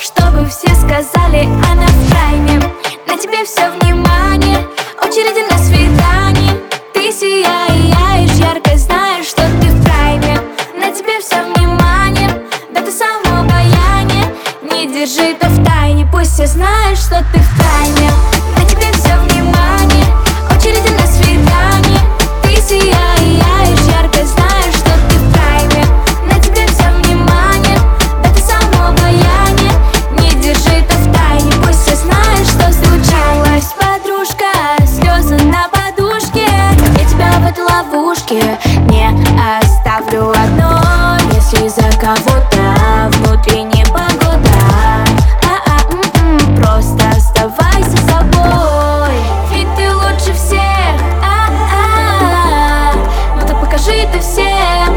чтобы все сказали, она в тайне. На тебе все внимание, очереди на свидание. Ты сияешь ярко, знаешь, что ты в прайме. На тебе все внимание, да ты само обаяние. Не держи это в тайне, пусть все знают, что ты в прайме. На тебе все внимание, очереди на свидание. Ты сияешь ярко, знаешь, что ты в прайме. На тебе все внимание, да ты само обаяние. Не держи это в тайне, пусть все знают, что случилось. Подружка, слезы на подушке, я тебя в этой ловушке не оставлю одной. Если за кого-то внутри непогода, просто оставайся собой. Ведь ты лучше всех, ну так покажи это всем,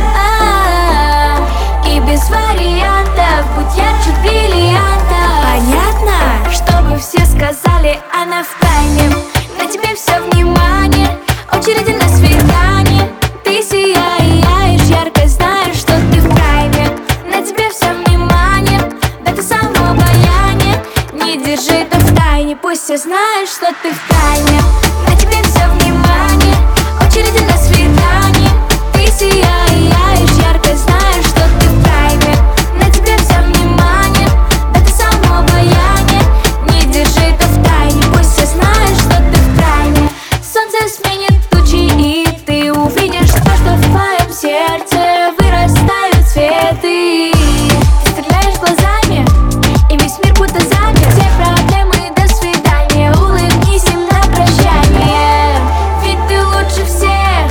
и без вариантов будь ярче бриллианта. Понятно? Чтобы все сказали, она в тайне. На тебе все внимание, очереди на свидание. Ты сияешь ярко, знаешь, что ты в прайме. На тебе все внимание, да ты само обаяние. Не держи это в тайне, пусть все знают, что ты в прайме. На тебе все внимание, очереди на свидание. Ты сияешь ярко, знаешь, что ты в прайме. На тебе все внимание, да ты само обаяние. Не держи это в тайне, пусть все знают, что ты в прайме. Солнце сменит тучи, и ты увидишь то, что в твоем сердце вырастают цветы. Ты стреляешь глазами, и весь мир будто замер. Все проблемы до свидания, улыбнись им на прощание. Ведь ты лучше всех,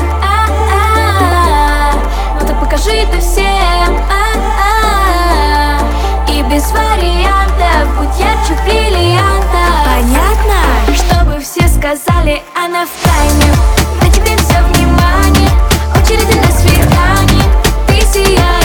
ну так покажи это всем, и без вариантов будь ярче бриллианта. Понятно? Чтобы все сказали, она в тайне. На тебе все внимание, очереди на свидание. Ты сияешь